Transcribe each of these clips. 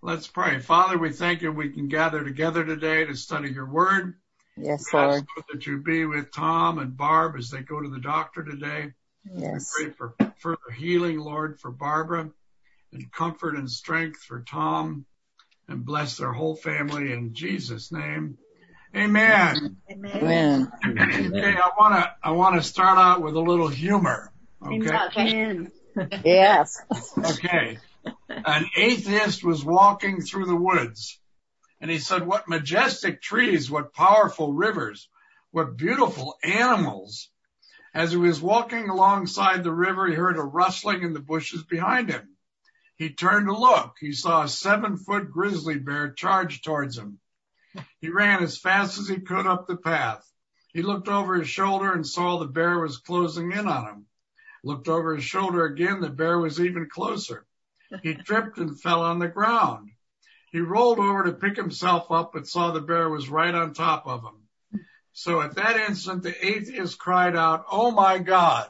Let's pray. Father, we thank you we can gather together today to study your word. Yes, Lord. Ask that you be with Tom and Barb as they go to the doctor today. Yes. We pray for further healing, Lord, for Barbara, and comfort and strength for Tom, and bless their whole family in Jesus' name. Amen. Amen. Okay, I wanna start out with a little humor. Okay. Yes. Okay. An atheist was walking through the woods, and he said, "What majestic trees, what powerful rivers, what beautiful animals." As he was walking alongside the river, he heard a rustling in the bushes behind him. He turned to look. He saw a 7-foot grizzly bear charge towards him. He ran as fast as he could up the path. He looked over his shoulder and saw the bear was closing in on him. Looked over his shoulder again. The bear was even closer. He tripped and fell on the ground. He rolled over to pick himself up, but saw the bear was right on top of him. So at that instant, the atheist cried out, "Oh my God."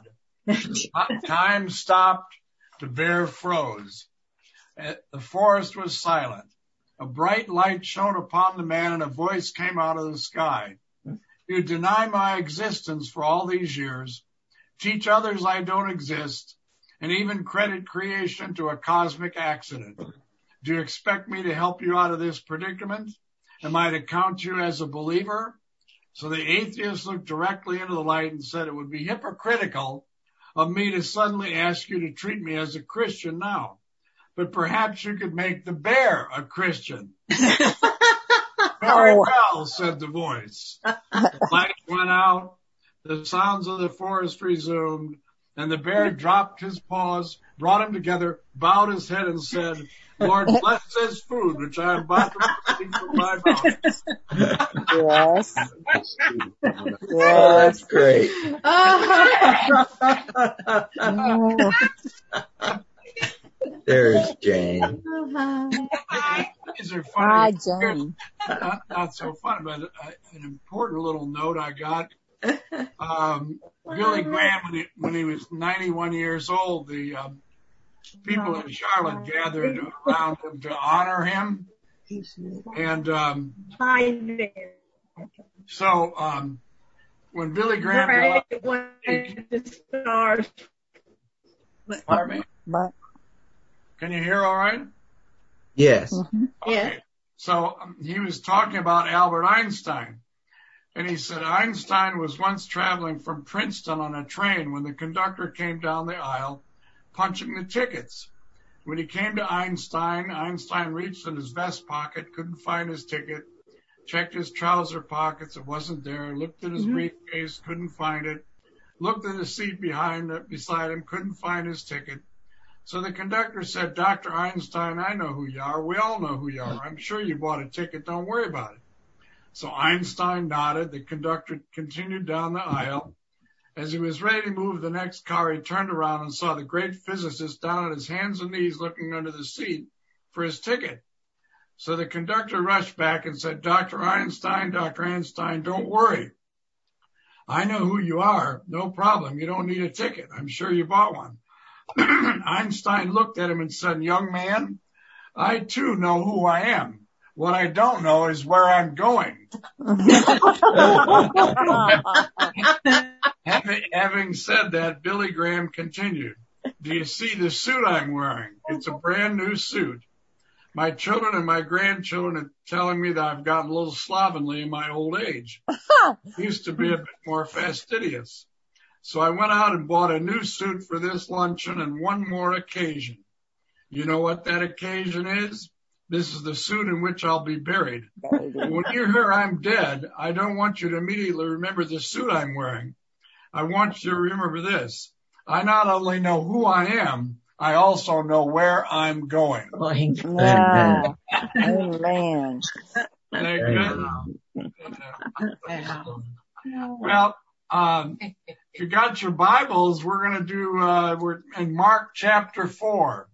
Time stopped. The bear froze. The forest was silent. A bright light shone upon the man, and a voice came out of the sky. "You deny my existence for all these years, teach others I don't exist, and even credit creation to a cosmic accident. Do you expect me to help you out of this predicament? Am I to count you as a believer?" So the atheist looked directly into the light and said, "It would be hypocritical of me to suddenly ask you to treat me as a Christian now. But perhaps you could make the bear a Christian." "Very well," said the voice. The light went out, the sounds of the forest resumed, and the bear dropped his paws, brought them together, bowed his head, and said, "Lord, bless this food which I am about to receive from my mouth." Yes. Oh, that's great. There's Jane. These are funny. Hi, Jane. Not so funny, but an important little note I got. Billy Graham, when he was 91 years old, the people in Charlotte gathered around him to honor him. And so when Billy Graham Pardon me? Can you hear all right? Yes. Mm-hmm. Okay. So he was talking about Albert Einstein. And he said Einstein was once traveling from Princeton on a train when the conductor came down the aisle punching the tickets. When he came to Einstein, Einstein reached in his vest pocket, couldn't find his ticket, checked his trouser pockets, it wasn't there, looked at his briefcase, couldn't find it, looked at the seat beside him, couldn't find his ticket. So the conductor said, "Dr. Einstein, I know who you are. We all know who you are. I'm sure you bought a ticket. Don't worry about it." So Einstein nodded. The conductor continued down the aisle. As he was ready to move the next car, he turned around and saw the great physicist down on his hands and knees looking under the seat for his ticket. So the conductor rushed back and said, Dr. Einstein, don't worry. I know who you are. No problem. You don't need a ticket. I'm sure you bought one." Einstein looked at him and said, "Young man, I too know who I am. What I don't know is where I'm going." Having said that, Billy Graham continued, "Do you see the suit I'm wearing? It's a brand new suit. My children and my grandchildren are telling me that I've gotten a little slovenly in my old age. Used to be a bit more fastidious. So I went out and bought a new suit for this luncheon and one more occasion. You know what that occasion is? This is the suit in which I'll be buried. When you hear I'm dead, I don't want you to immediately remember the suit I'm wearing. I want you to remember this. I not only know who I am, I also know where I'm going." Wow. Amen. Well, if you got your Bibles, we're going to do, we're in Mark chapter 4.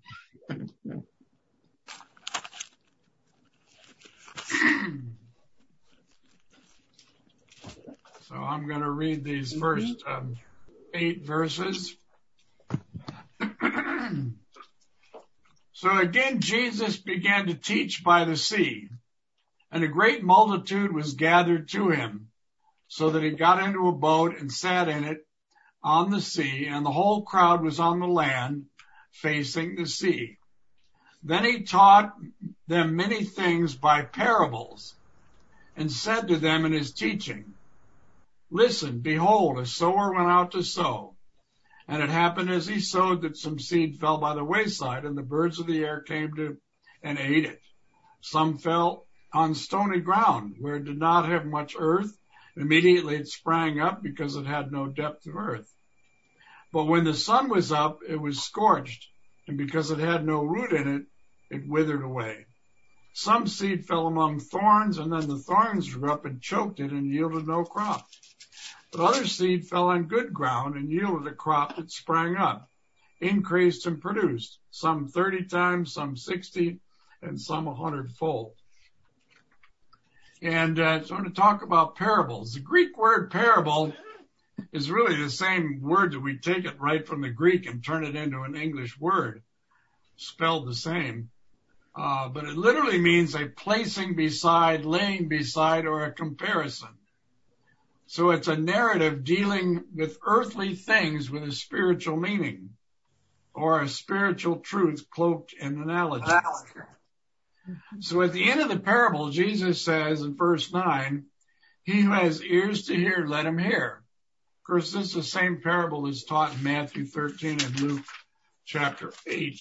So I'm going to read these first 8 verses. So again, Jesus began to teach by the sea, and a great multitude was gathered to him, so that he got into a boat and sat in it on the sea, and the whole crowd was on the land facing the sea. Then he taught them many things by parables, and said to them in his teaching, Listen, behold, a sower went out to sow. And it happened as he sowed that some seed fell by the wayside, and the birds of the air came to and ate it. Some fell on stony ground, where it did not have much earth. Immediately it sprang up, because it had no depth of earth. But when the sun was up, it was scorched, and because it had no root in it, it withered away. Some seed fell among thorns, and then the thorns grew up and choked it and yielded no crop. But other seed fell on good ground and yielded a crop that sprang up, increased and produced, some 30 times, some 60, and some 100-fold. And so I'm going to talk about parables. The Greek word parable is really the same word that we take it right from the Greek and turn it into an English word, spelled the same. But it literally means a placing beside, laying beside, or a comparison. So it's a narrative dealing with earthly things with a spiritual meaning, or a spiritual truth cloaked in analogy. So at the end of the parable, Jesus says in verse 9, he who has ears to hear, let him hear. Of course, this is the same parable that's taught in Matthew 13 and Luke chapter 8.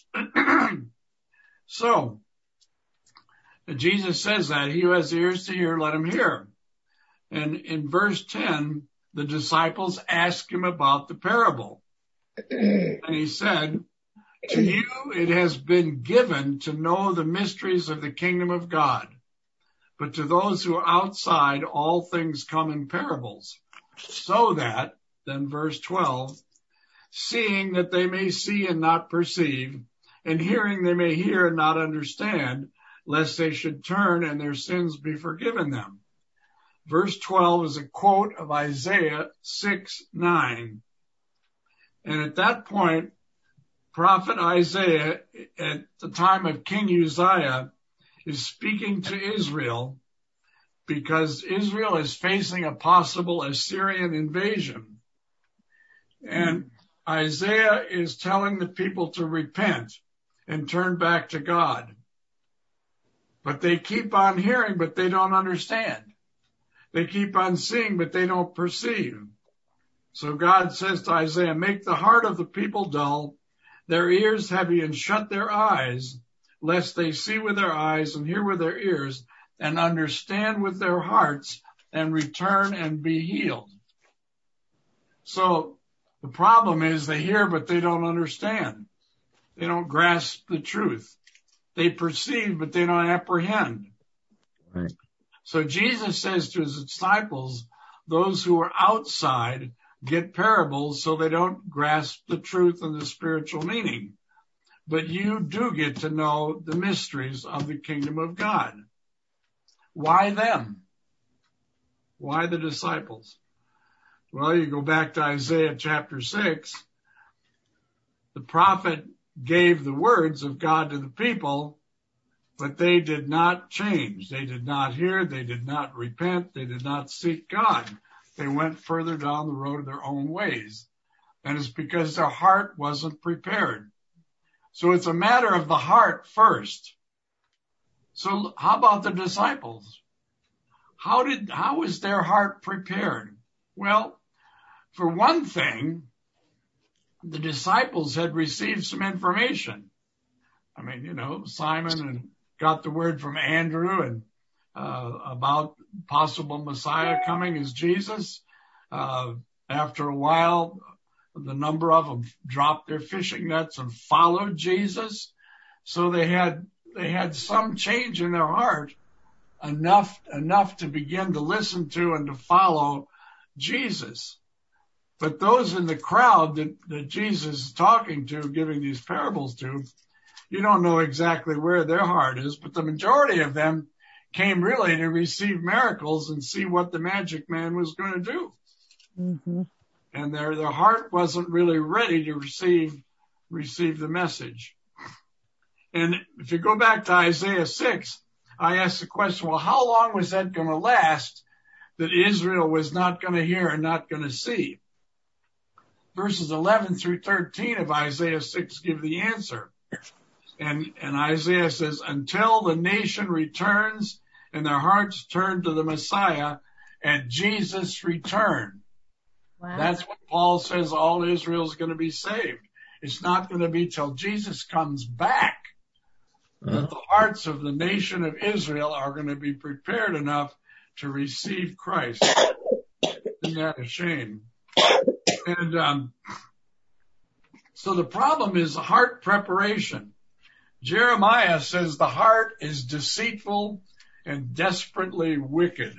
So, Jesus says that he who has ears to hear, let him hear. And in verse 10, the disciples asked him about the parable. And he said, to you it has been given to know the mysteries of the kingdom of God. But to those who are outside, all things come in parables. So that, then verse 12, seeing that they may see and not perceive, and hearing they may hear and not understand, lest they should turn and their sins be forgiven them. Verse 12 is a quote of Isaiah 6:9. And at that point, prophet Isaiah, at the time of King Uzziah, is speaking to Israel because Israel is facing a possible Assyrian invasion. And Isaiah is telling the people to repent and turn back to God. But they keep on hearing, but they don't understand. They keep on seeing, but they don't perceive. So God says to Isaiah, make the heart of the people dull, their ears heavy, and shut their eyes, lest they see with their eyes and hear with their ears and understand with their hearts and return and be healed. So the problem is they hear, but they don't understand. They don't grasp the truth. They perceive, but they don't apprehend. Right. So Jesus says to his disciples, those who are outside get parables so they don't grasp the truth and the spiritual meaning. But you do get to know the mysteries of the kingdom of God. Why them? Why the disciples? Well, you go back to Isaiah chapter 6. The prophet gave the words of God to the people, but they did not change. They did not hear. They did not repent. They did not seek God. They went further down the road of their own ways. And it's because their heart wasn't prepared. So it's a matter of the heart first. So how about the disciples? How was their heart prepared? Well, for one thing, the disciples had received some information. I mean, Simon and got the word from Andrew and about possible Messiah coming as Jesus. After a while, the number of them dropped their fishing nets and followed Jesus. So they had some change in their heart, enough to begin to listen to and to follow Jesus. But those in the crowd that Jesus is talking to, giving these parables to, you don't know exactly where their heart is, but the majority of them came really to receive miracles and see what the magic man was going to do. Mm-hmm. And their heart wasn't really ready to receive the message. And if you go back to Isaiah 6, I asked the question, well, how long was that going to last that Israel was not going to hear and not going to see? Verses 11 through 13 of Isaiah 6 give the answer. And Isaiah says, until the nation returns and their hearts turn to the Messiah at Jesus' return. Wow. That's what Paul says all Israel is going to be saved. It's not going to be till Jesus comes back that the hearts of the nation of Israel are going to be prepared enough to receive Christ. Isn't that a shame? And so the problem is heart preparation. Jeremiah says the heart is deceitful and desperately wicked.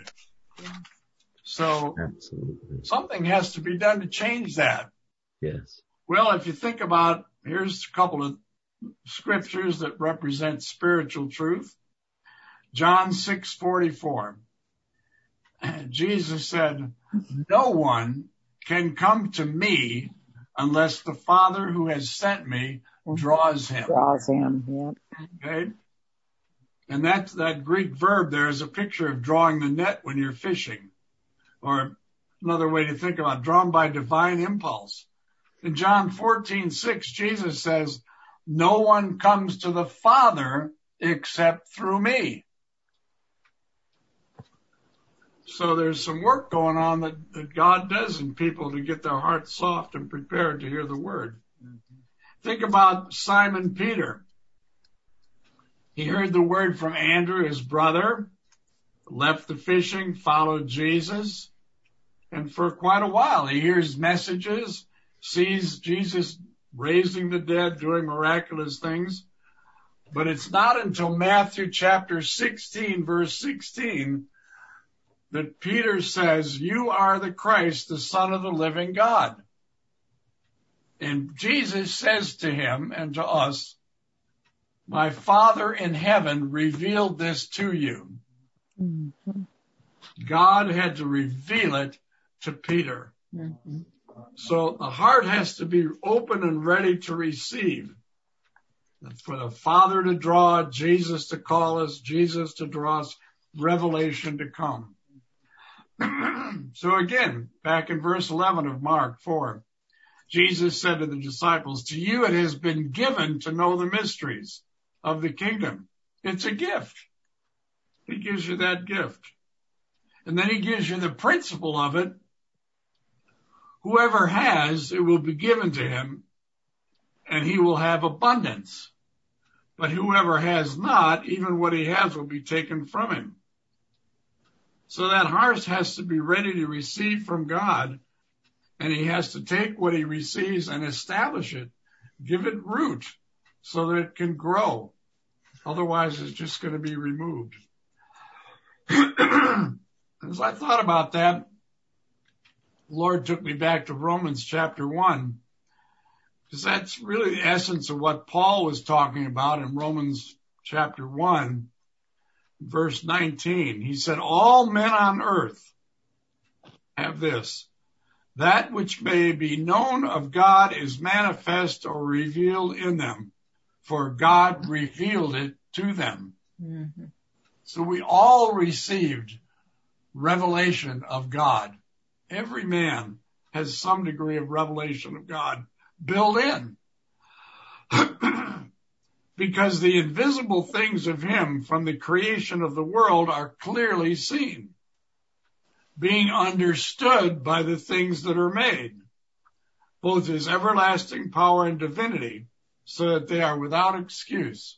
So Absolutely. something has to be done to change that. Yes. Well, if you think about, here's a couple of scriptures that represent spiritual truth. John 6:44. Jesus said, no one can come to me unless the Father who has sent me draws him. Draws him, yeah. Okay? And that Greek verb there is a picture of drawing the net when you're fishing. Or another way to think about it, drawn by divine impulse. In John 14:6, Jesus says, no one comes to the Father except through me. So there's some work going on that God does in people to get their hearts soft and prepared to hear the word. Think about Simon Peter. He heard the word from Andrew, his brother, left the fishing, followed Jesus, and for quite a while he hears messages, sees Jesus raising the dead, doing miraculous things. But it's not until Matthew chapter 16, verse 16, that Peter says, you are the Christ, the Son of the living God. And Jesus says to him and to us, my Father in heaven revealed this to you. Mm-hmm. God had to reveal it to Peter. Mm-hmm. So the heart has to be open and ready to receive. For the Father to draw, Jesus to call us, Jesus to draw us, revelation to come. So again, back in verse 11 of Mark 4, Jesus said to the disciples, to you it has been given to know the mysteries of the kingdom. It's a gift. He gives you that gift. And then he gives you the principle of it. Whoever has, it will be given to him, and he will have abundance. But whoever has not, even what he has will be taken from him. So that heart has to be ready to receive from God, and he has to take what he receives and establish it, give it root so that it can grow. Otherwise, it's just going to be removed. As I thought about that, the Lord took me back to Romans chapter 1, because that's really the essence of what Paul was talking about in Romans chapter 1, verse 19. He said, all men on earth have this. That which may be known of God is manifest or revealed in them, for God revealed it to them. Mm-hmm. So we all received revelation of God. Every man has some degree of revelation of God built in. Because the invisible things of him from the creation of the world are clearly seen, being understood by the things that are made, both his everlasting power and divinity, so that they are without excuse.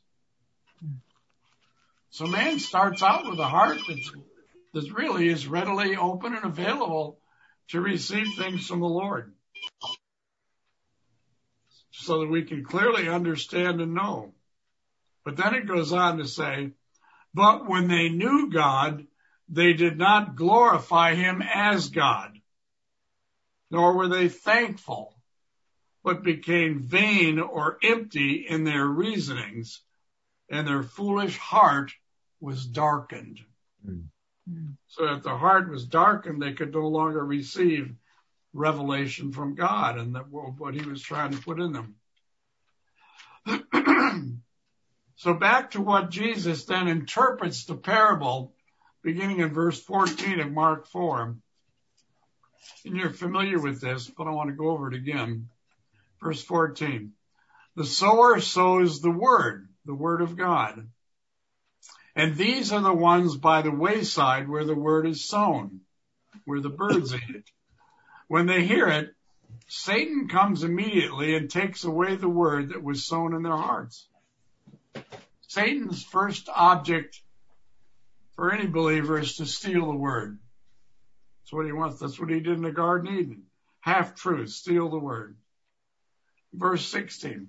So man starts out with a heart that really is readily open and available to receive things from the Lord, so that we can clearly understand and know. But then it goes on to say, but when they knew God, they did not glorify him as God, nor were they thankful, but became vain or empty in their reasonings, and their foolish heart was darkened. Mm. So that the heart was darkened, they could no longer receive revelation from God and what he was trying to put in them. So back to what Jesus then interprets the parable, beginning in verse 14 of Mark 4. And you're familiar with this, but I want to go over it again. Verse 14. The sower sows the word of God. And these are the ones by the wayside where the word is sown, where the birds eat it. When they hear it, Satan comes immediately and takes away the word that was sown in their hearts. Satan's first object for any believer is to steal the word. That's what he wants. That's what he did in the Garden of Eden. Half-truth, steal the word. Verse 16.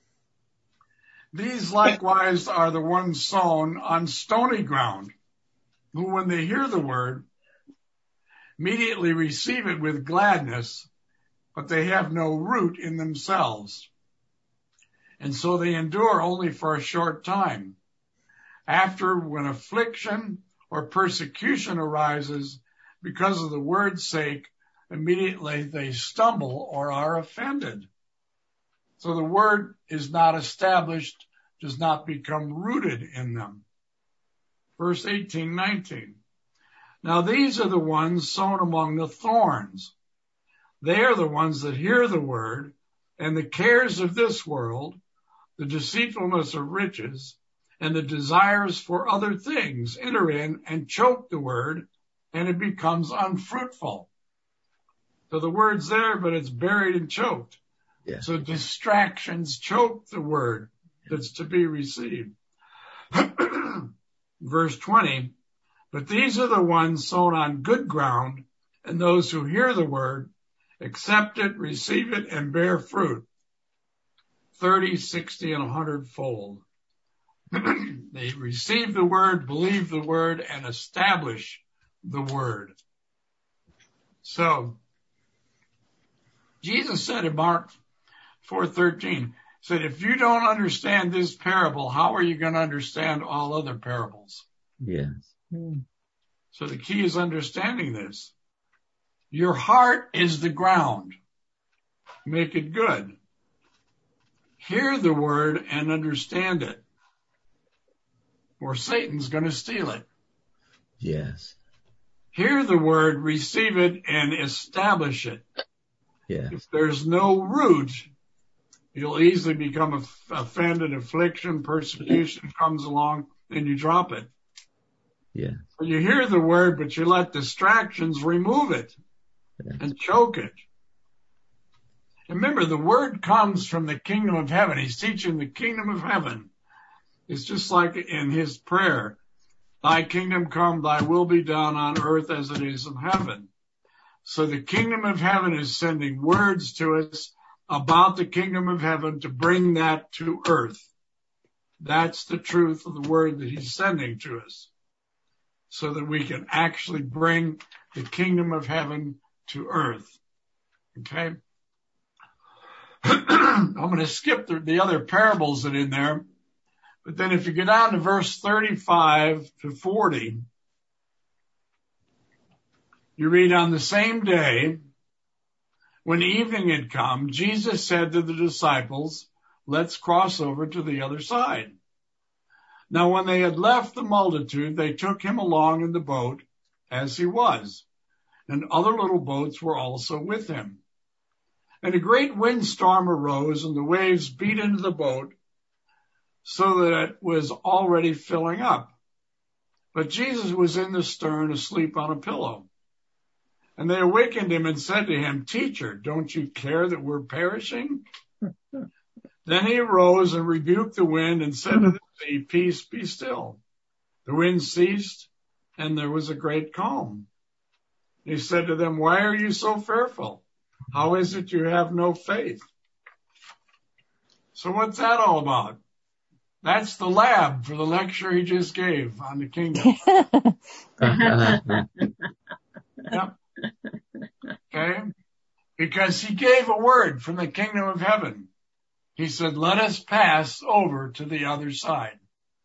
These likewise are the ones sown on stony ground, who when they hear the word, immediately receive it with gladness, but they have no root in themselves. And so they endure only for a short time. After, when affliction or persecution arises because of the word's sake, immediately they stumble or are offended. So the word is not established, does not become rooted in them. Verse 18, 19. Now these are the ones sown among the thorns. They are the ones that hear the word, and the cares of this world, the deceitfulness of riches, and the desires for other things enter in and choke the word, and it becomes unfruitful. So the word's there, but it's buried and choked. Yeah. So distractions choke the word that's to be received. Verse 20, but these are the ones sown on good ground, and those who hear the word, accept it, receive it, and bear fruit, 30, 60, and 100-fold. They receive the word, believe the word, and establish the word. So, Jesus said in Mark 4:13, said, if you don't understand this parable, how are you going to understand all other parables? Yes. So the key is understanding this. Your heart is the ground. Make it good. Hear the word and understand it, or Satan's going to steal it. Yes. Hear the word, receive it, and establish it. Yes. If there's no root, you'll easily become offended, affliction, persecution comes along, and you drop it. Yes. You hear the word, but you let distractions remove it and choke it. And remember, the word comes from the kingdom of heaven. He's teaching the kingdom of heaven. It's just like in his prayer, thy kingdom come, thy will be done on earth as it is in heaven. So the kingdom of heaven is sending words to us about the kingdom of heaven to bring that to earth. That's the truth of the word that he's sending to us, so that we can actually bring the kingdom of heaven to earth. Okay? I'm going to skip the other parables that are in there. But then if you get down to verse 35 to 40, you read, on the same day, when evening had come, Jesus said to the disciples, let's cross over to the other side. Now, when they had left the multitude, they took him along in the boat as he was, and other little boats were also with him. And a great windstorm arose, and the waves beat into the boat, so that it was already filling up. But Jesus was in the stern, asleep on a pillow. And they awakened him and said to him, Teacher, don't you care that we're perishing? Then he arose and rebuked the wind and said to the sea, Peace, be still. The wind ceased, and there was a great calm. He said to them, Why are you so fearful? How is it you have no faith? So what's that all about? That's the lab for the lecture he just gave on the kingdom. Yep. Okay? Because he gave a word from the kingdom of heaven. He said, let us pass over to the other side.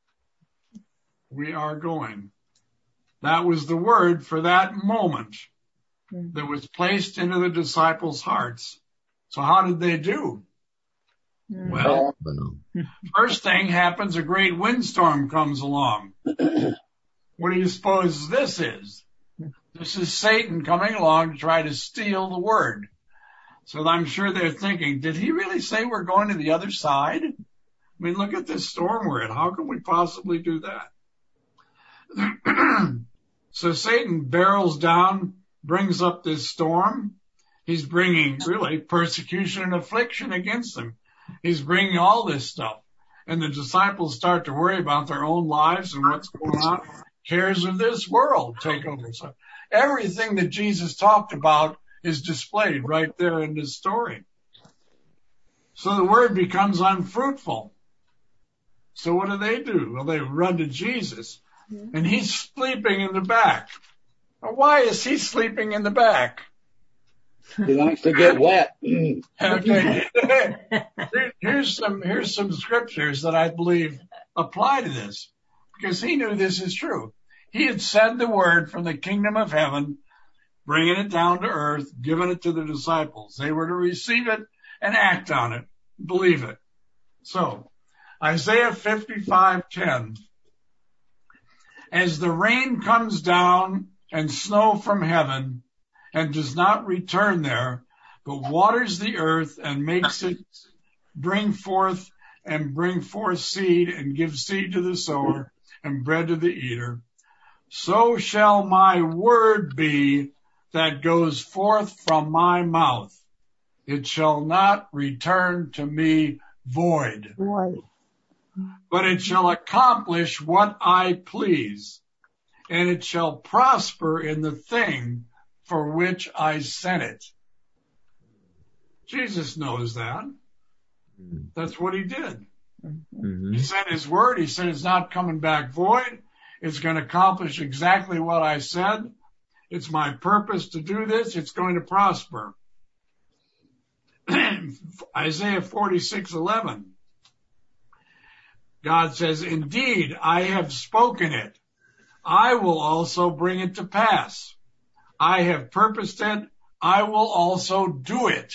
We are going. That was the word for that moment that was placed into the disciples' hearts. So how did they do? Well, first thing happens, a great windstorm comes along. What do you suppose this is? This is Satan coming along to try to steal the word. So I'm sure they're thinking, did he really say we're going to the other side? I mean, look at this storm we're in. How can we possibly do that? So Satan barrels down, brings up this storm. He's bringing really persecution and affliction against them. He's bringing all this stuff. And the disciples start to worry about their own lives and what's going on. Cares of this world take over. So everything that Jesus talked about is displayed right there in this story. So the word becomes unfruitful. So what do? Well, they run to Jesus, and he's sleeping in the back. Now, why is he sleeping in the back? He likes to get wet. Okay. Here's some scriptures that I believe apply to this, because he knew this is true. He had said the word from the kingdom of heaven, bringing it down to earth, giving it to the disciples. They were to receive it and act on it, believe it. So, Isaiah 55:10. As the rain comes down and snow from heaven and does not return there, but waters the earth and makes it bring forth seed and give seed to the sower and bread to the eater, so shall my word be that goes forth from my mouth. It shall not return to me void, but it shall accomplish what I please, and it shall prosper in the thing for which I sent it. Jesus knows that. That's what he did. Mm-hmm. He sent his word. He said it's not coming back void. It's going to accomplish exactly what I said. It's my purpose to do this. It's going to prosper. Isaiah 46:11. God says, indeed, I have spoken it. I will also bring it to pass. I have purposed it. I will also do it.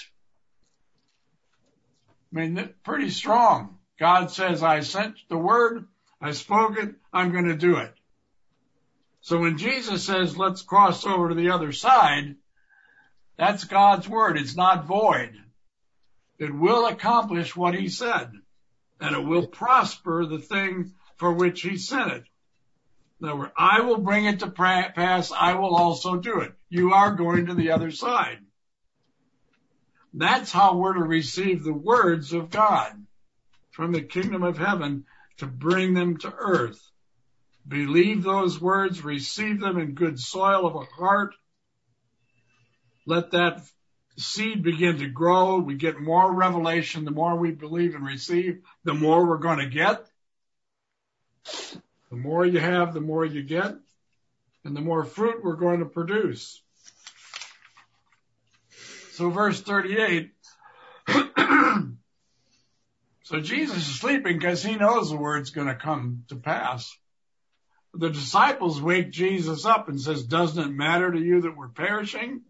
I mean, pretty strong. God says, I sent the word. I spoke it. I'm going to do it. So when Jesus says, let's cross over to the other side, that's God's word. It's not void. It will accomplish what he said, and it will prosper the thing for which he sent it. In other words, I will bring it to pass. I will also do it. You are going to the other side. That's how we're to receive the words of God from the kingdom of heaven, to bring them to earth. Believe those words, receive them in good soil of a heart. Let that seed begin to grow. We get more revelation. The more we believe and receive, the more we're going to get. The more you have, the more you get. And the more fruit we're going to produce. So verse 38. So Jesus is sleeping because he knows the word's going to come to pass. The disciples wake Jesus up and says, doesn't it matter to you that we're perishing?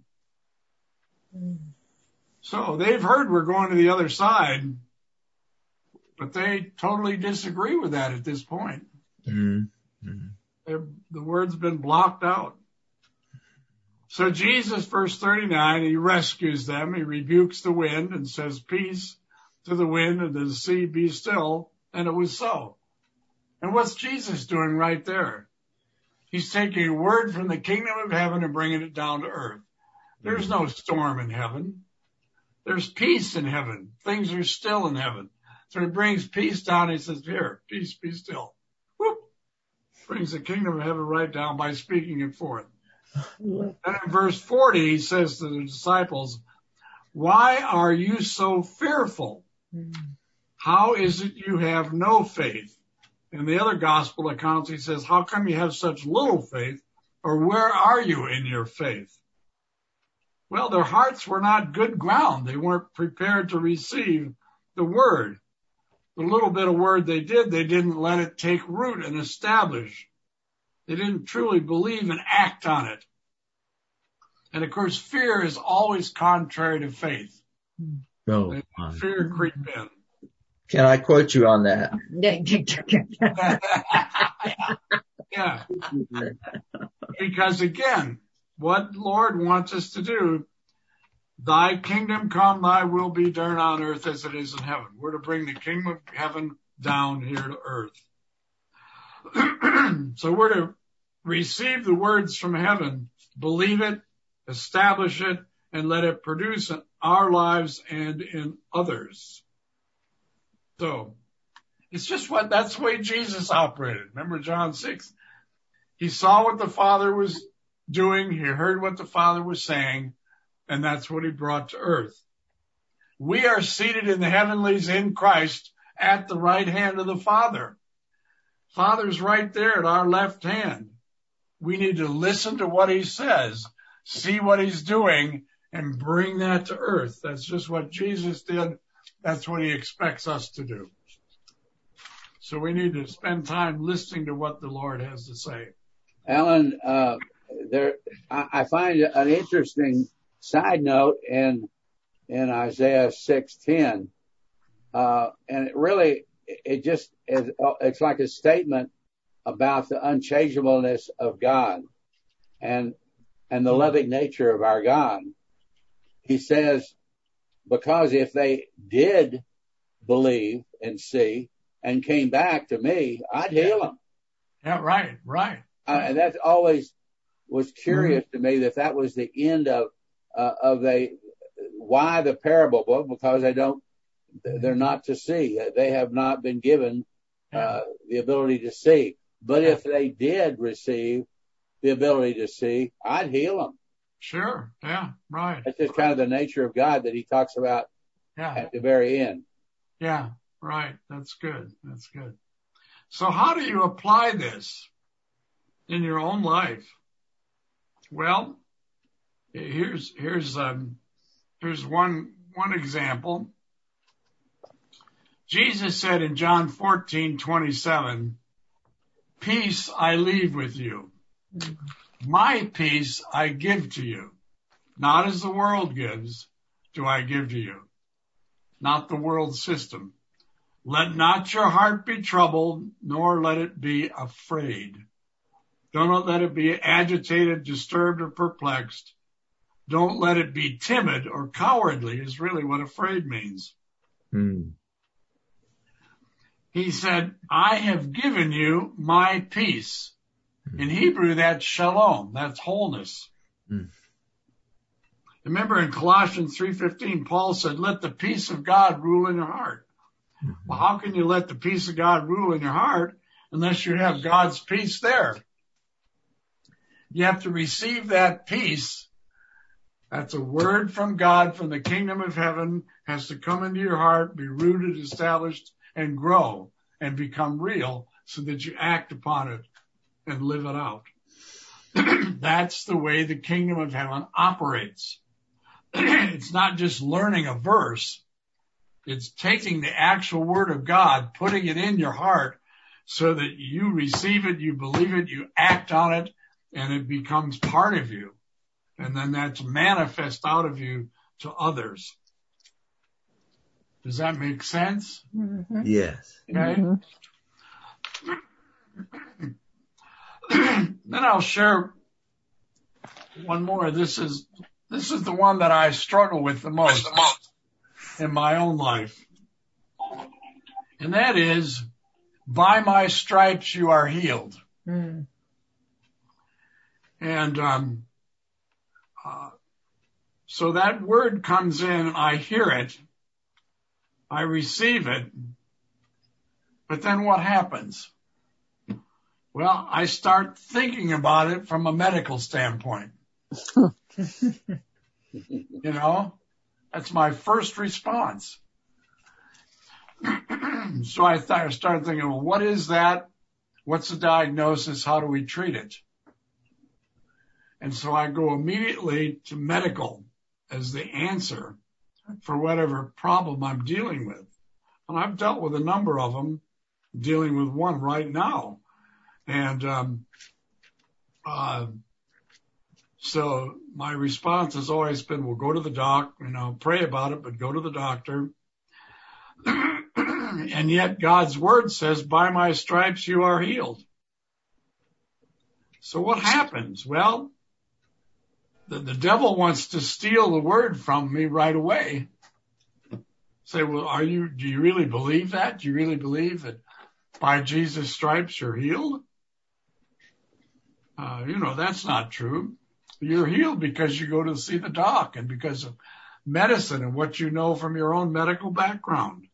So they've heard we're going to the other side, but they totally disagree with that at this point. Mm-hmm. The word's been blocked out. So Jesus, verse 39, he rescues them. He rebukes the wind and says, peace to the wind and to the sea, be still. And it was so. And what's Jesus doing right there? He's taking a word from the kingdom of heaven and bringing it down to earth. There's no storm in heaven. There's peace in heaven. Things are still in heaven. So he brings peace down. He says, here, peace, be still. Whoop. Brings the kingdom of heaven right down by speaking it forth. And in verse 40, he says to the disciples, why are you so fearful? How is it you have no faith? In the other gospel accounts, he says, how come you have such little faith? Or where are you in your faith? Well, their hearts were not good ground. They weren't prepared to receive the word. The little bit of word they didn't let it take root and establish. They didn't truly believe and act on it. And of course, fear is always contrary to faith. Fear creep in. Can I quote you on that? Yeah. Because again, what Lord wants us to do, thy kingdom come, thy will be done on earth as it is in heaven. We're to bring the kingdom of heaven down here to earth. So we're to receive the words from heaven, believe it, establish it, and let it produce in our lives and in others. So it's just that's the way Jesus operated. Remember John 6? He saw what the Father was doing. He heard what the Father was saying, and that's what he brought to earth. We are seated in the heavenlies in Christ at the right hand of the Father. Father's right there at our left hand. We need to listen to what he says, see what he's doing, and bring that to earth. That's just what Jesus did. That's what he expects us to do. So we need to spend time listening to what the Lord has to say. Alan, I find an interesting side note in Isaiah 6:10, and it's like a statement about the unchangeableness of God and the loving nature of our God. He says, because if they did believe and see and came back to me, I'd heal them. Yeah, right. And that always was curious to me, that was the end of why the parable book, because they're not to see. They have not been given the ability to see. But if they did receive the ability to see, I'd heal them. Sure. Yeah. Right. That's just kind of the nature of God that he talks about at the very end. Yeah. Right. That's good. So how do you apply this in your own life? Well, here's one example. Jesus said in John 14:27, peace I leave with you. My peace I give to you. Not as the world gives, do I give to you. Not the world system. Let not your heart be troubled, nor let it be afraid. Don't let it be agitated, disturbed, or perplexed. Don't let it be timid or cowardly is really what afraid means. He said, I have given you my peace. In Hebrew, that's shalom. That's wholeness. Remember in Colossians 3:15, Paul said, let the peace of God rule in your heart. Well, how can you let the peace of God rule in your heart unless you have God's peace there? You have to receive that peace. That's a word from God, from the kingdom of heaven, has to come into your heart, be rooted, established, and grow and become real so that you act upon it and live it out. That's the way the kingdom of heaven operates. It's not just learning a verse. It's taking the actual word of God, putting it in your heart so that you receive it, you believe it, you act on it, and it becomes part of you. And then that's manifest out of you to others. Does that make sense? Yes. Okay. Then I'll share one more. This is the one that I struggle with the most in my own life. And that is, by my stripes you are healed. And so that word comes in, I hear it, I receive it, but then what happens? Well, I start thinking about it from a medical standpoint. That's my first response. So I started thinking, well, what is that? What's the diagnosis? How do we treat it? And so I go immediately to medical as the answer for whatever problem I'm dealing with. And I've dealt with a number of them, dealing with one right now. And so my response has always been, well, go to the doc, pray about it, but go to the doctor. And yet God's word says, by my stripes you are healed. So what happens? Well, the devil wants to steal the word from me right away. Say, well, do you really believe that? Do you really believe that by Jesus' stripes you're healed? That's not true. You're healed because you go to see the doc and because of medicine and what you know from your own medical background.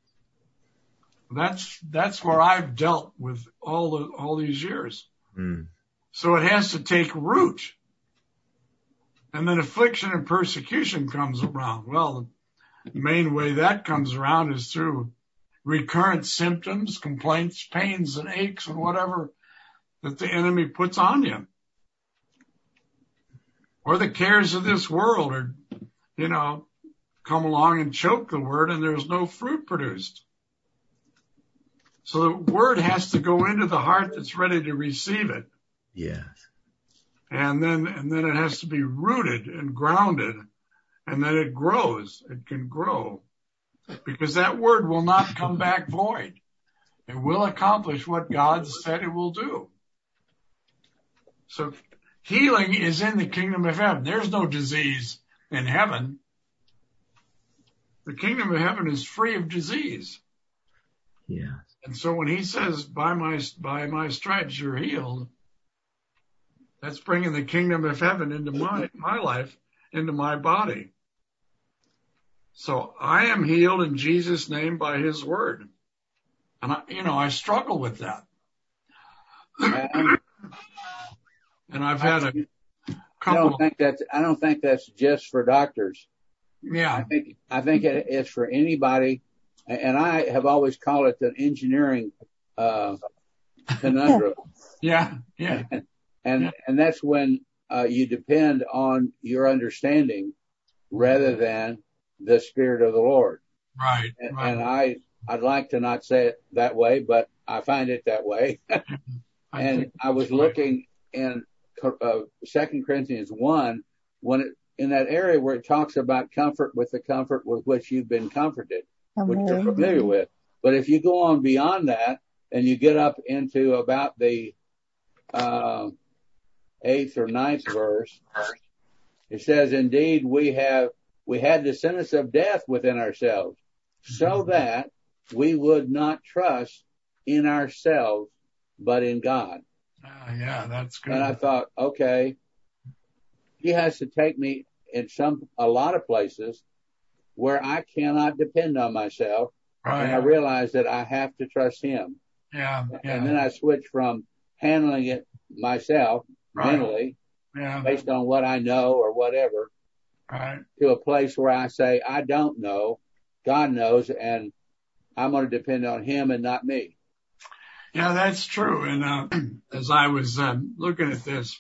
That's where I've dealt with all these years. Mm. So it has to take root. And then affliction and persecution comes around. Well, the main way that comes around is through recurrent symptoms, complaints, pains, and aches, and whatever that the enemy puts on you. Or the cares of this world are, come along and choke the word and there's no fruit produced. So the word has to go into the heart that's ready to receive it. Yes. And then it has to be rooted and grounded, and then it grows. It can grow because that word will not come back void. It will accomplish what God said it will do. So healing is in the kingdom of heaven. There's no disease in heaven. The kingdom of heaven is free of disease. Yes. And so when he says, by my stripes you're healed, that's bringing the kingdom of heaven into my life, into my body. So I am healed in Jesus' name by his word. And I struggle with that. And I've had a couple. I don't think that's just for doctors. Yeah. I think it's for anybody. And I have always called it an engineering conundrum. Yeah. And that's when you depend on your understanding rather than the Spirit of the Lord. Right. And I'd like to not say it that way, but I find it that way. And I was looking in 2 Corinthians 1 in that area where it talks about comfort with the comfort with which you've been comforted, which you're familiar with. But if you go on beyond that and you get up into about the 8th or 9th verse, it says, indeed, we had the sentence of death within ourselves, so that we would not trust in ourselves, but in God. Yeah, that's good. And I thought, okay, he has to take me in a lot of places where I cannot depend on myself. Right. And I realize that I have to trust him. Yeah. And then I switch from handling it myself mentally, based on what I know or whatever, to a place where I say, I don't know, God knows, and I'm going to depend on him and not me. Yeah, that's true. And as I was looking at this,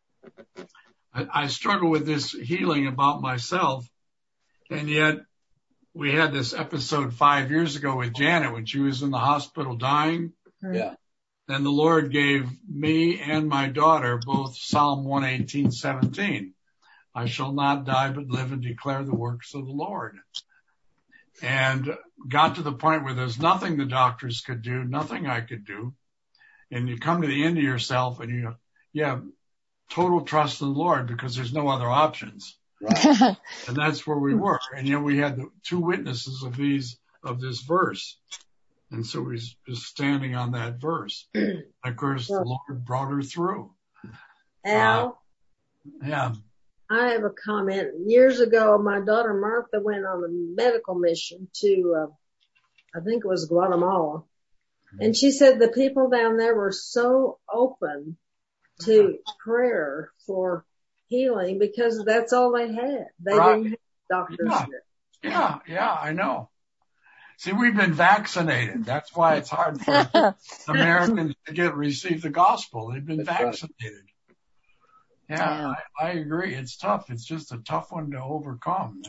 I struggle with this healing about myself. And yet we had this episode 5 years ago with Janet when she was in the hospital dying. Yeah. And the Lord gave me and my daughter both Psalm 118:17. I shall not die but live and declare the works of the Lord. And got to the point where there's nothing the doctors could do, nothing I could do. And you come to the end of yourself and you have total trust in the Lord because there's no other options. Right. And that's where we were. And yet we had the two witnesses of this verse. And so we was just standing on that verse. Of course, the Lord brought her through. Al? Yeah. I have a comment. Years ago, my daughter Martha went on a medical mission to, I think it was Guatemala. And she said the people down there were so open to prayer for healing because that's all they had. They didn't have doctors there. Yeah, I know. See, we've been vaccinated. That's why it's hard for Americans to receive the gospel. They've been vaccinated. Yeah, I agree. It's tough. It's just a tough one to overcome.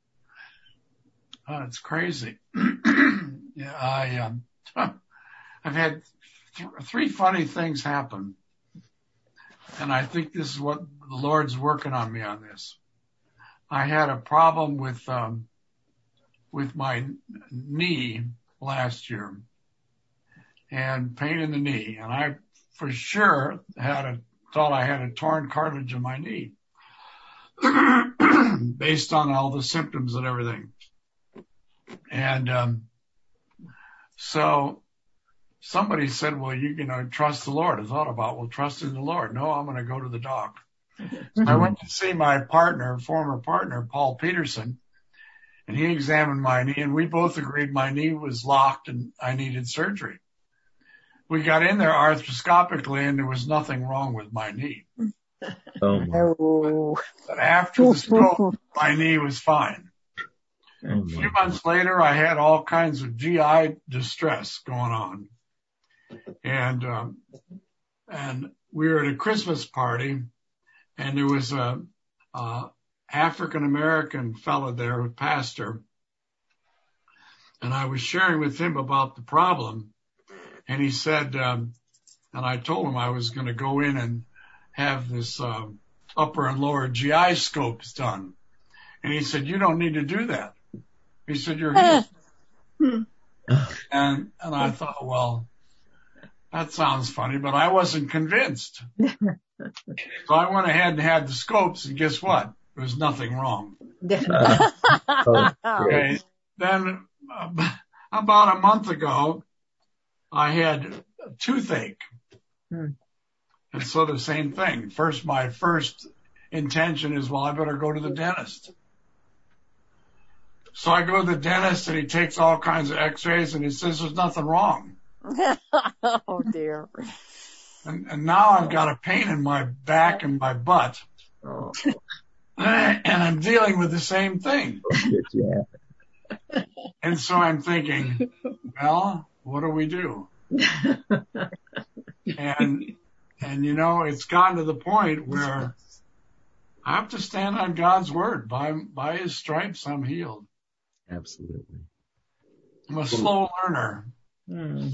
It's crazy. Yeah, I've had 3 funny things happen. And I think this is what the Lord's working on me on this. I had a problem with my knee last year and pain in the knee. And I for sure thought I had a torn cartilage in my knee based on all the symptoms and everything. And, so somebody said, well, you trust the Lord. I thought about, well, trust in the Lord. No, I'm going to go to the doc. So I went to see my former partner, Paul Peterson, and he examined my knee, and we both agreed my knee was locked and I needed surgery. We got in there arthroscopically, and there was nothing wrong with my knee. Oh. But after the stroke, my knee was fine. A few months later, I had all kinds of GI distress going on. And we were at a Christmas party, and there was a African-American fellow there, a pastor, and I was sharing with him about the problem. And he said, and I told him I was going to go in and have this upper and lower GI scopes done. And he said, you don't need to do that. He said, you're healed. And I thought, well, that sounds funny, but I wasn't convinced. So I went ahead and had the scopes, and guess what? There was nothing wrong. Okay. Then about a month ago, I had a toothache. And so the same thing. My first intention is, well, I better go to the dentist. So I go to the dentist, and he takes all kinds of x-rays, and he says there's nothing wrong. Oh, dear. And now I've got a pain in my back and my butt. Oh. And I'm dealing with the same thing. Yeah. And so I'm thinking, well, what do we do? And it's gotten to the point where I have to stand on God's word. By his stripes, I'm healed. Absolutely. I'm a slow learner. You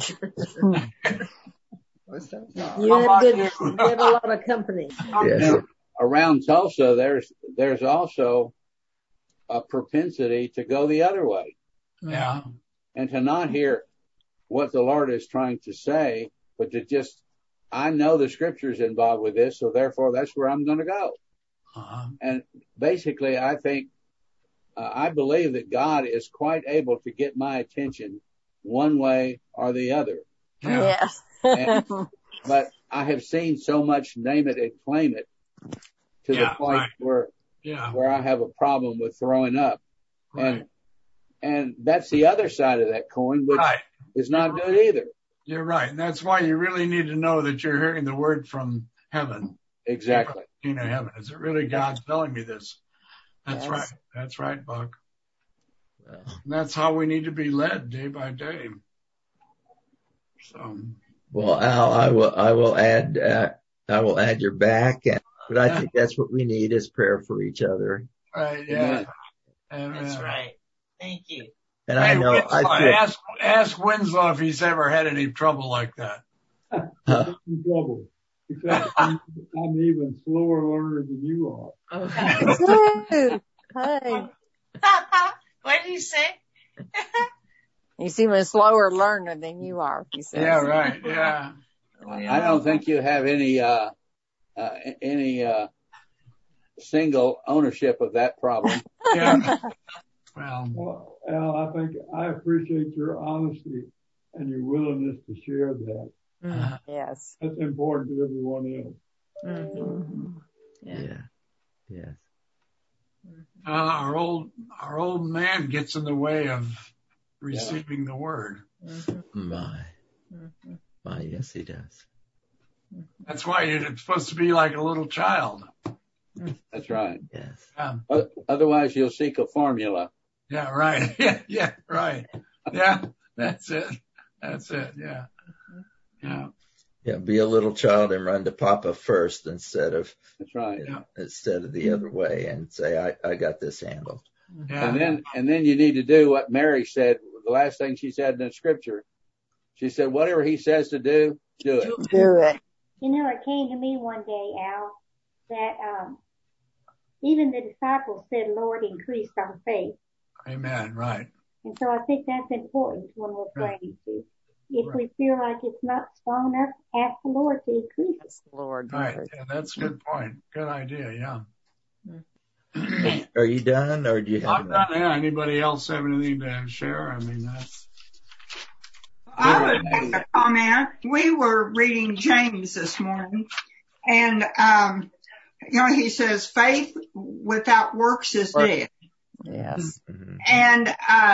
have a lot of company. Yes. Around Tulsa, there's also a propensity to go the other way. Yeah. And to not hear what the Lord is trying to say, but to just, I know the scripture's involved with this, so therefore that's where I'm going to go. And basically, I think, I believe that God is quite able to get my attention one way or the other. Yeah. But I have seen so much name it and claim it to the point where I have a problem with throwing up. Right. And that's the other side of that coin, which is not good either. You're right. And that's why you really need to know that you're hearing the word from heaven. Exactly. Heaven. Is it really God telling me this? That's right. That's right, Buck. Well. And that's how we need to be led day by day. So. Well, Al, I will add your back, but I think that's what we need is prayer for each other. Right. Yeah. That's right. Thank you. And I know Winslow, ask Winslow if he's ever had any trouble like that. In trouble. Except I'm even slower learner than you are. Hey. What did you say? You seem a slower learner than you are, he says. Yeah, right. Yeah. I don't think you have any single ownership of that problem. Yeah. Well, Al, I think I appreciate your honesty and your willingness to share that. Yes. That's important to everyone else. Mm-hmm. Yeah. Yes. Our old man gets in the way of receiving the word. My, yes, he does. That's why you're supposed to be like a little child. That's right. Yes. Otherwise, you'll seek a formula. Yeah, right. Yeah, right. Yeah, that's it. Yeah. Yeah. Yeah, be a little child and run to Papa first instead of That's right. The other way and say, I got this handled. Yeah. And then you need to do what Mary said, the last thing she said in the scripture. She said, whatever he says to do, do it. Do it. You know, it came to me one day, Al, that even the disciples said, Lord, increase our faith. Amen. Right. And so I think that's important when we're praying too. If we feel like it's not strong enough, ask the Lord to increase it. Lord. Right. Yeah, that's a good point. Good idea. Yeah. Are you done, or do you have? I'm done. Yeah. Anybody else have anything to share? I mean, that's. I would make a comment. We were reading James this morning, and he says faith without works is dead. Yes. And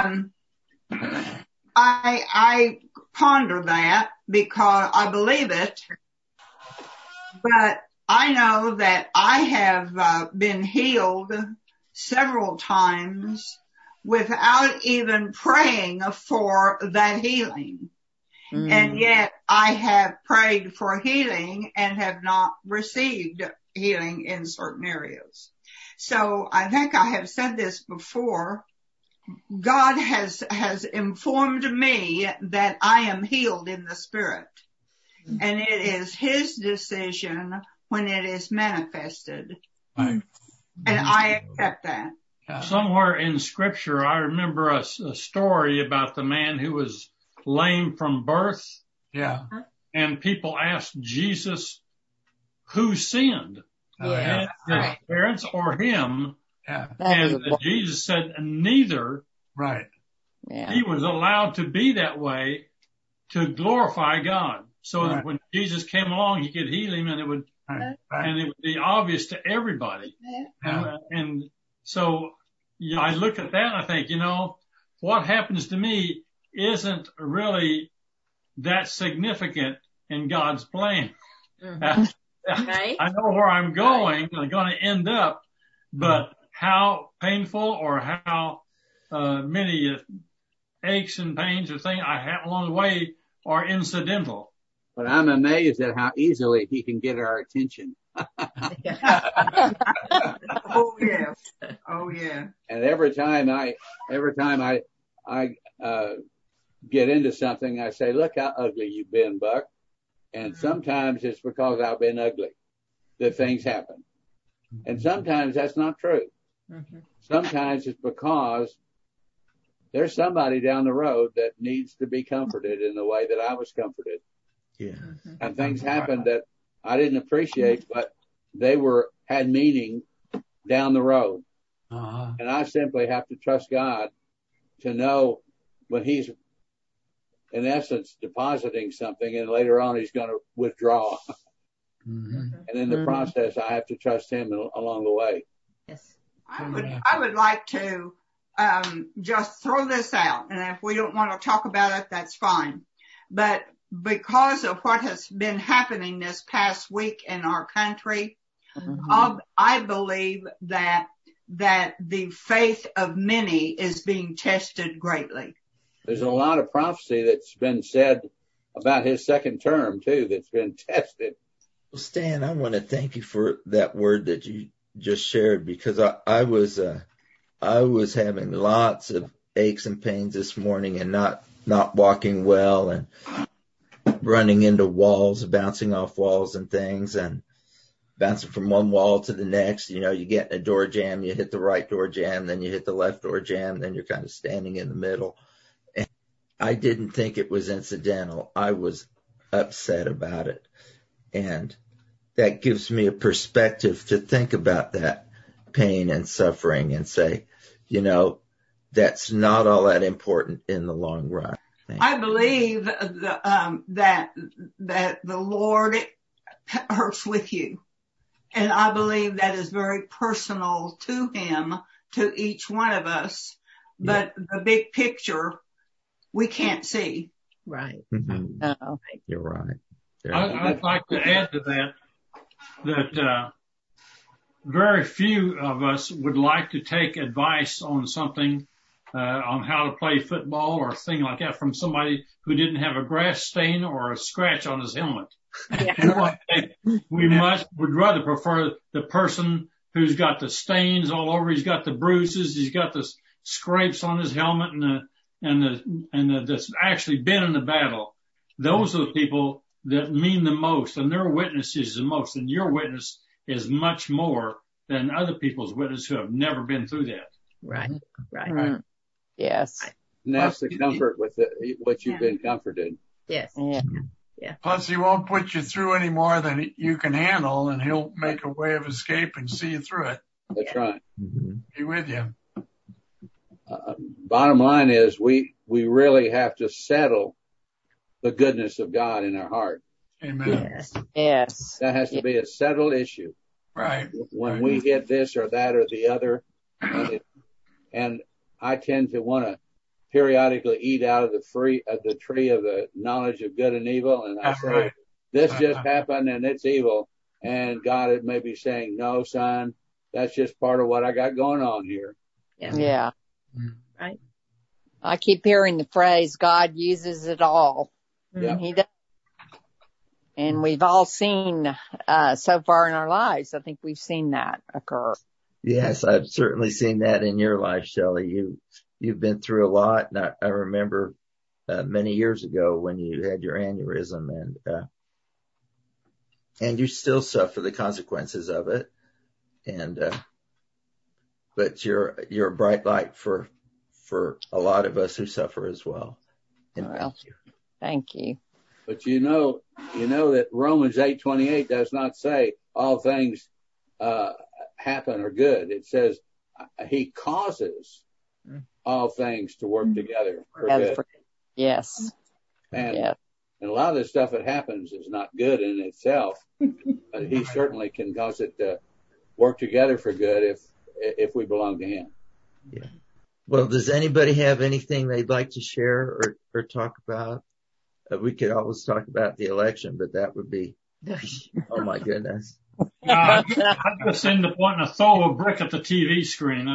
I ponder that because I believe it, but I know that I have been healed several times without even praying for that healing. And yet I have prayed for healing and have not received healing in certain areas. So I think I have said this before. God has informed me that I am healed in the spirit, and it is his decision when it is manifested. Right. And I accept that. Somewhere in scripture, I remember a story about the man who was lame from birth. Yeah. And people asked Jesus, who sinned? Yeah. His parents or him? Yeah. And Jesus said, neither. Right. Yeah. He was allowed to be that way to glorify God. So that when Jesus came along, he could heal him, and it would, and it would be obvious to everybody. Yeah. And so I look at that and I think, what happens to me isn't really that significant in God's plan. Right. I know where I'm going, I'm going to end up, but how painful or how many aches and pains or things I have along the way are incidental. But I'm amazed at how easily he can get our attention. Oh yes. Oh yeah. And every time I get into something, I say, look how ugly you've been, Buck. And sometimes it's because I've been ugly that things happen. And sometimes that's not true. Sometimes it's because there's somebody down the road that needs to be comforted in the way that I was comforted. Yeah. And things happened that I didn't appreciate, but they had meaning down the road. And I simply have to trust God to know when he's, in essence, depositing something, and later on he's going to withdraw. And in the process, I have to trust him along the way. Yes. I would like to just throw this out, and if we don't want to talk about it, that's fine. But because of what has been happening this past week in our country, I believe that the faith of many is being tested greatly. There's a lot of prophecy that's been said about his second term too that's been tested. Well, Stan, I want to thank you for that word that you just shared, because I was having lots of aches and pains this morning and not walking well and running into walls, bouncing off walls and things, and bouncing from one wall to the next. You get in a door jam, you hit the right door jam, then you hit the left door jam, then you're kind of standing in the middle. And I didn't think it was incidental. I was upset about it. And that gives me a perspective to think about that pain and suffering and say, that's not all that important in the long run. I believe that the Lord hurts with you. And I believe that is very personal to him, to each one of us. But the big picture, we can't see. Right. No. You're right. I'd like to add to that very few of us would like to take advice on something, on how to play football or thing like that from somebody who didn't have a grass stain or a scratch on his helmet. We would rather prefer the person who's got the stains all over. He's got the bruises. He's got the scrapes on his helmet and that's actually been in the battle. Those are the people that mean the most, and their witness is the most, and your witness is much more than other people's witness who have never been through that. Right. Right. Yes. And that's the comfort with what you've been comforted. Yes. Yeah. Plus, he won't put you through any more than you can handle, and he'll make a way of escape and see you through it. That's right. Be with you. Bottom line is we really have to settle the goodness of God in our heart. Amen. Yes. That has to be a settled issue. Right. When we hit this or that or the other, and I tend to want to periodically eat out of the tree of the knowledge of good and evil, and I say, this just happened and it's evil, and God may be saying, no, son, that's just part of what I got going on here. Yeah. Right. I keep hearing the phrase, God uses it all. Yeah. He does. And we've all seen, so far in our lives, I think we've seen that occur. Yes, I've certainly seen that in your life, Shelley. You've been through a lot. And I remember, many years ago when you had your aneurysm and you still suffer the consequences of it. And, but you're a bright light for a lot of us who suffer as well. And thank you. But you know that Romans 8:28 does not say all things happen or good. It says he causes all things to work together for good. Yes. And a lot of the stuff that happens is not good in itself, but he certainly can cause it to work together for good if we belong to him. Yeah. Well, does anybody have anything they'd like to share or talk about? We could always talk about the election, but that would be, oh my goodness. I just end up wanting to throw a brick at the TV screen.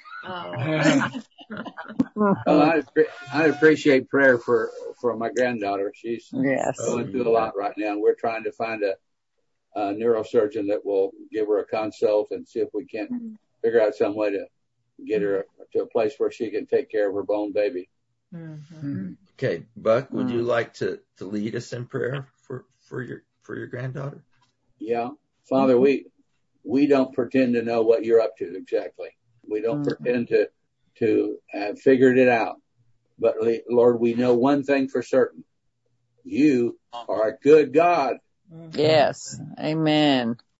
Well, I appreciate prayer for my granddaughter. She's going through a lot right now, and we're trying to find a neurosurgeon that will give her a consult and see if we can't figure out some way to get her to a place where she can take care of her bone baby. Mm-hmm. Okay, Buck, would you like to lead us in prayer for your granddaughter? Yeah, Father, we don't pretend to know what you're up to exactly. We don't pretend to have figured it out. But Lord, we know one thing for certain: you are a good God. Yes, amen.